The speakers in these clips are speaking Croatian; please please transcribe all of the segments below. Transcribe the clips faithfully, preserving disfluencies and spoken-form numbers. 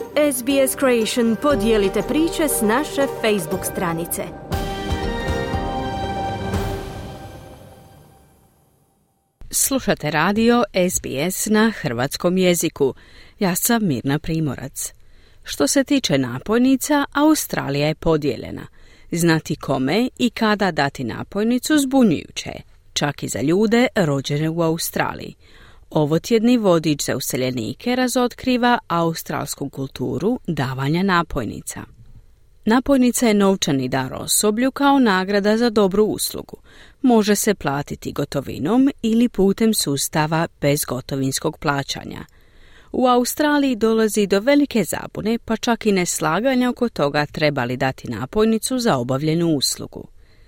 S B S Creation podijelite priče s naše Facebook stranice. Slušate radio S B S na hrvatskom jeziku. Ja sam Mirna Primorac. Što se tiče napojnica, Australija je podijeljena. Znati kome i kada dati napojnicu zbunjujuće, čak i za ljude rođene u Australiji. Ovotjedni vodič za useljenike razotkriva australsku kulturu davanja napojnica. Napojnica je novčani dar osoblju kao nagrada za dobru uslugu. Može se platiti gotovinom ili putem sustava bezgotovinskog plaćanja. U Australiji dolazi do velike zabune, pa čak i neslaganja oko toga treba li dati napojnicu za obavljenu uslugu.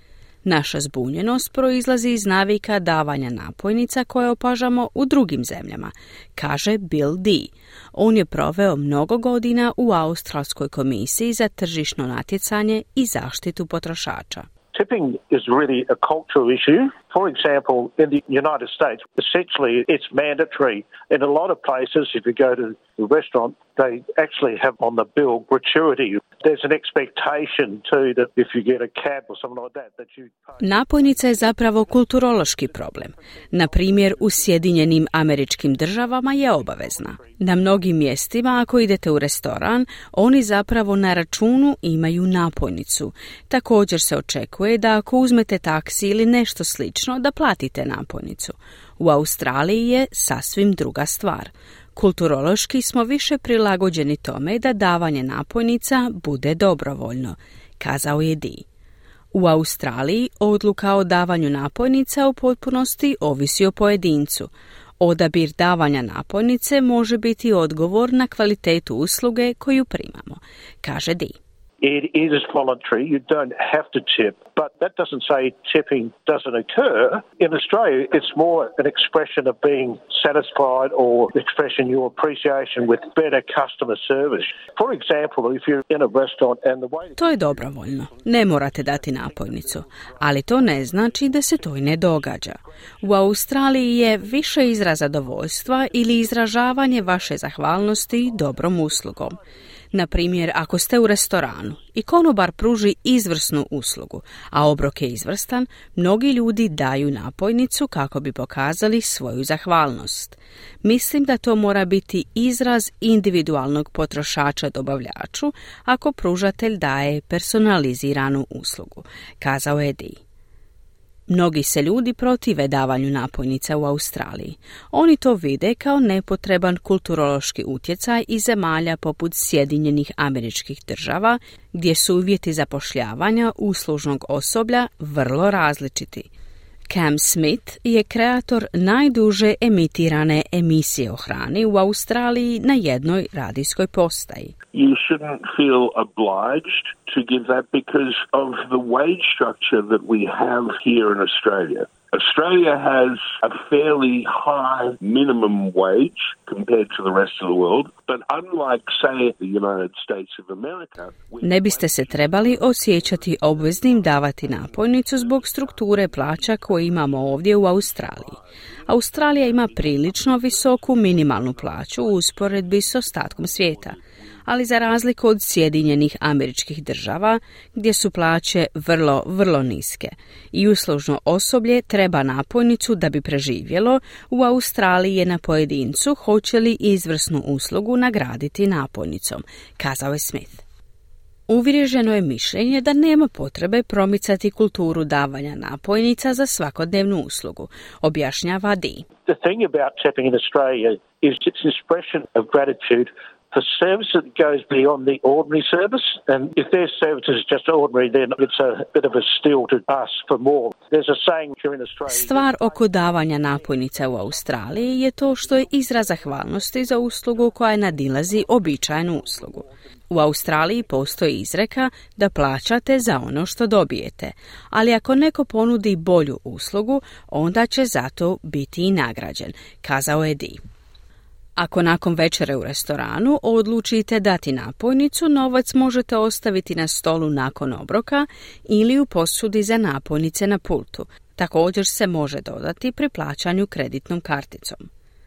Naša zbunjenost proizlazi iz navika davanja napojnica koje opažamo u drugim zemljama, kaže Bill Dee. On je proveo mnogo godina u Australskoj komisiji za tržišno natjecanje i zaštitu potrošača. Tipping is really a cultural issue. For example, in the United States, essentially it's mandatory. In a lot of places, if you go to a restaurant, they actually have on the bill gratuity. There's an expectation too that if you get a cab or something like that, that you pay. Napojnica je zapravo kulturološki problem. Na primjer, u Sjedinjenim Američkim Državama je obavezna. Na mnogim mjestima, ako idete u restoran, oni zapravo na računu imaju napojnicu. Također se očekuje da ako uzmete taksi ili nešto slično, da platite napojnicu. U Australiji je sasvim druga stvar. Kulturološki smo više prilagođeni tome da davanje napojnica bude dobrovoljno, kazao je Dee. U Australiji odluka o davanju napojnica u potpunosti ovisi o pojedincu. Odabir davanja napojnice može biti odgovor na kvalitetu usluge koju primamo, kaže Dee. It is voluntary. You don't have to tip, but that doesn't say tipping doesn't occur. In Australia, it's more an expression of being satisfied or expressing your appreciation with better customer service. For example, if you're in a restaurant and the way... To je dobrovoljno. Ne morate dati napojnicu, ali to ne znači da se to i ne događa. U Australiji je više izraz zadovoljstva ili izražavanje vaše zahvalnosti dobrom uslugom. Na primjer, ako ste u restoranu i konobar pruži izvrsnu uslugu, a obrok je izvrstan, mnogi ljudi daju napojnicu kako bi pokazali svoju zahvalnost. Mislim da to mora biti izraz individualnog potrošača dobavljaču ako pružatelj daje personaliziranu uslugu, kazao je Dee. Mnogi se ljudi protive davanju napojnica u Australiji. Oni to vide kao nepotreban kulturološki utjecaj iz zemalja poput Sjedinjenih Američkih Država, gdje su uvjeti zapošljavanja uslužnog osoblja vrlo različiti. Cam Smith je kreator najduže emitirane emisije o hrani u Australiji na jednoj radijskoj postaji. You shouldn't feel obliged to give that because of the wage structure that we have here in Australia. Australia has a fairly high minimum wage compared to the rest of the world, but unlike, say, the United States of America... Ne biste se trebali osjećati obveznim davati napojnicu zbog strukture plaća koje imamo ovdje u Australiji. Australija ima prilično visoku minimalnu plaću u usporedbi s ostatkom svijeta, ali za razliku od Sjedinjenih Američkih Država, gdje su plaće vrlo, vrlo niske i uslužno osoblje treba napojnicu da bi preživjelo, u Australiji je na pojedincu hoće li izvrsnu uslugu nagraditi napojnicom, kazao je Smith. Uvriježeno je mišljenje da nema potrebe promicati kulturu davanja napojnica za svakodnevnu uslugu, objašnjava Dee. The thing about tipping in Australia is its expression of gratitude for service that goes beyond the ordinary service, and if their service is just ordinary, then it's a bit of a steal to ask for more. There's a saying here in Australia... Stvar oko davanja napojnica u Australiji je to što je izraz zahvalnosti za uslugu koja nadilazi običajnu uslugu. U Australiji postoji izreka da plaćate za ono što dobijete, ali ako neko ponudi bolju uslugu, onda će zato biti i nagrađen, kazao je Dee. Ako nakon večere u restoranu odlučite dati napojnicu, novac možete ostaviti na stolu nakon obroka ili u posudi za napojnice na pultu. Također se može dodati pri plaćanju kreditnom karticom.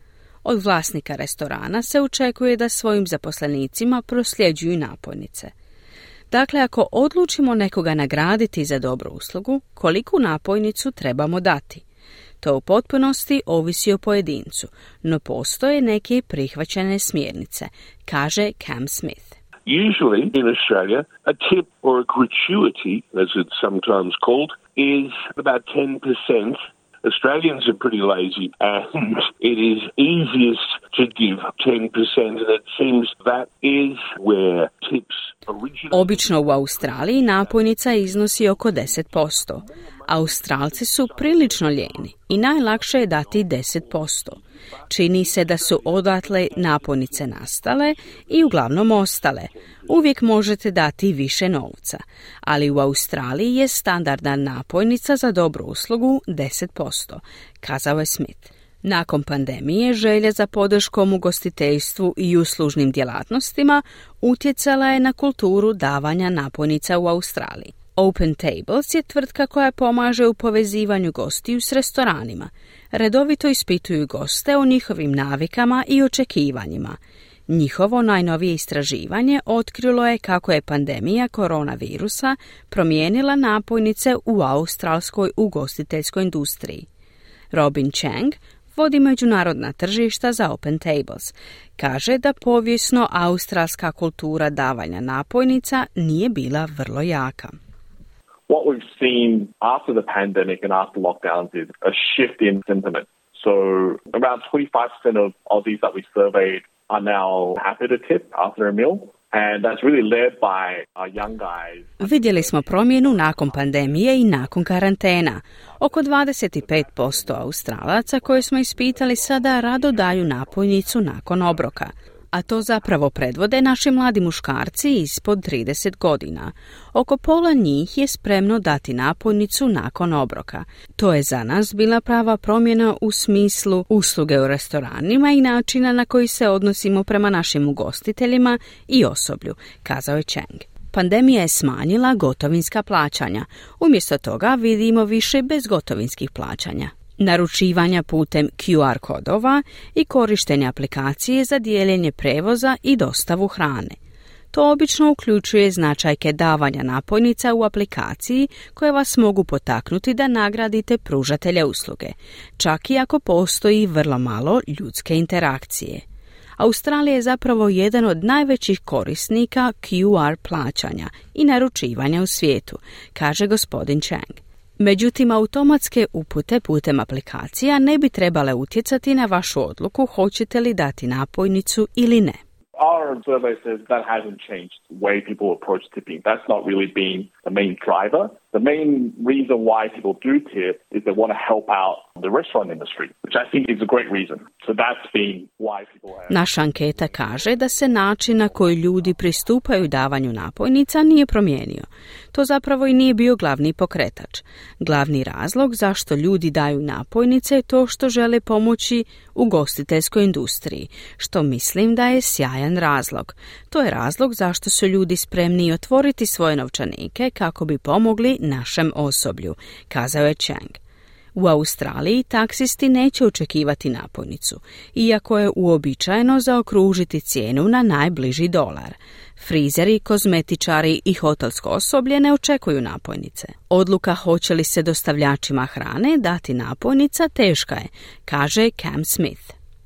Od vlasnika restorana se očekuje da svojim zaposlenicima prosljeđuju napojnice. Dakle, ako odlučimo nekoga nagraditi za dobru uslugu, koliku napojnicu trebamo dati? To u potpunosti ovisi o pojedincu, no postoje neke prihvaćene smjernice, kaže Cam Smith. Usually in Australia, a tip or a gratuity, as it's sometimes called, is about ten percent. Australians are pretty lazy and it is easiest to give ten percent, and it seems that is where tips originate. Obično u Australiji napojnica iznosi oko deset posto. Australci su prilično lijeni i najlakše je dati deset posto. Čini se da su odatle napojnice nastale i uglavnom ostale. Uvijek možete dati više novca, ali u Australiji je standardna napojnica za dobru uslugu deset posto, kazao je Smith. Nakon pandemije želja za podrškom u gostiteljstvu i uslužnim djelatnostima utjecala je na kulturu davanja napojnica u Australiji. Open Tables je tvrtka koja pomaže u povezivanju gostiju s restoranima. Redovito ispituju goste o njihovim navikama i očekivanjima. Njihovo najnovije istraživanje otkrilo je kako je pandemija koronavirusa promijenila napojnice u australskoj ugostiteljskoj industriji. Robin Chang vodi međunarodna tržišta za Open Tables. Kaže da povijesno australska kultura davanja napojnica nije bila vrlo jaka. What we've seen after the pandemic and after lockdowns is a shift in sentiment. So around twenty-five percent of Aussies that we surveyed are now happy to tip after a meal. And that's really led by our young guys. Vidjeli smo promjenu nakon pandemije i nakon karantena. Oko dvadeset pet posto Australaca koje smo ispitali sada rado daju napojnicu nakon obroka. A to zapravo predvode naši mladi muškarci ispod trideset godina. Oko pola njih je spremno dati napojnicu nakon obroka. To je za nas bila prava promjena u smislu usluge u restoranima i načina na koji se odnosimo prema našim ugostiteljima i osoblju, kazao je Chang. Pandemija je smanjila gotovinska plaćanja. Umjesto toga vidimo više bezgotovinskih plaćanja, naručivanja putem Q R kodova i korištenja aplikacije za dijeljenje prevoza i dostavu hrane. To obično uključuje značajke davanja napojnica u aplikaciji koje vas mogu potaknuti da nagradite pružatelja usluge, čak i ako postoji vrlo malo ljudske interakcije. Australija je zapravo jedan od najvećih korisnika Q R plaćanja i naručivanja u svijetu, kaže gospodin Chang. Međutim, automatske upute putem aplikacija ne bi trebale utjecati na vašu odluku hoćete li dati napojnicu ili ne. Our survey says that hasn't changed the way people approach tipping. That's not really been the main driver. The main reason why people do tip is they want to help out the restaurant industry, which I think is a great reason. So that's been why people have... Naša anketa kaže da se način na koji ljudi pristupaju davanju napojnica nije promijenio. To zapravo i nije bio glavni pokretač. Glavni razlog zašto ljudi daju napojnice je to što žele pomoći ugostiteljskoj industriji, što mislim da je sjajan razlog. To je razlog zašto su ljudi spremni otvoriti svoje novčanike kako bi pomogli našem osoblju, kazao je Chang. U Australiji taksisti neće očekivati napojnicu, iako je uobičajeno zaokružiti cijenu na najbliži dolar. Frizeri, kozmetičari i hotelsko osoblje ne očekuju napojnice. Odluka hoće li se dostavljačima hrane dati napojnica teška je, kaže Cam Smith.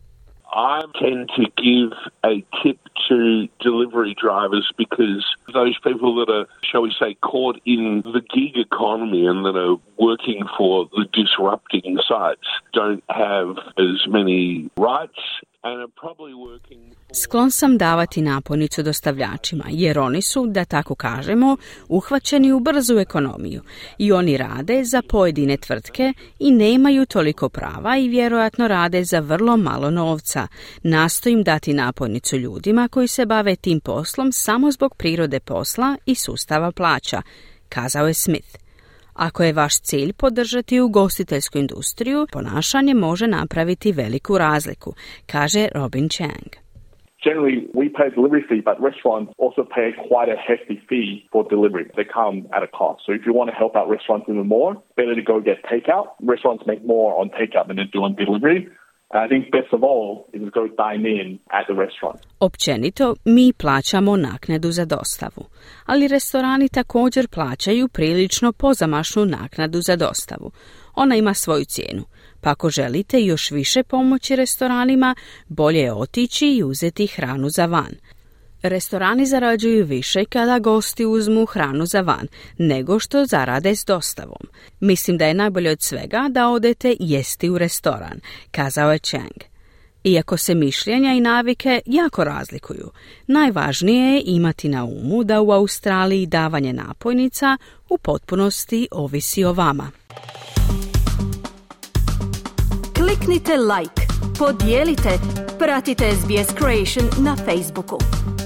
I tend to give a tip to delivery drivers because those people that are, shall we say, caught in the gig economy and that are working for the disrupting sites don't have as many rights and are probably working... Sklon sam davati napojnicu dostavljačima, jer oni su, da tako kažemo, uhvaćeni u brzu ekonomiju i oni rade za pojedine tvrtke i nemaju toliko prava i vjerojatno rade za vrlo malo novca. Nastojim dati napojnicu ljudima koji se bave tim poslom samo zbog prirode posla i sustava plaća, kazao je Smith. Ako je vaš cilj podržati ugostiteljsku industriju, ponašanje može napraviti veliku razliku, kaže Robin Chang. Generally, we pay a delivery fee, but restaurants also pay quite a hefty fee for delivery. They come at a cost. So if you want to help out restaurants even more, better to go get takeout. Restaurants make more on takeout than they do on delivery. And I think best of all is go dine in at the restaurant. Općenito, mi plaćamo naknadu za dostavu, ali restorani također plaćaju prilično pozamašnu naknadu za dostavu. Ona ima svoju cijenu, pa ako želite još više pomoći restoranima, bolje je otići i uzeti hranu za van. Restorani zarađuju više kada gosti uzmu hranu za van, nego što zarade s dostavom. Mislim da je najbolje od svega da odete jesti u restoran, kazao je Chang. Iako se mišljenja i navike jako razlikuju, najvažnije je imati na umu da u Australiji davanje napojnica u potpunosti ovisi o vama. Kliknite like, podijelite, pratite S B S Creation na Facebooku.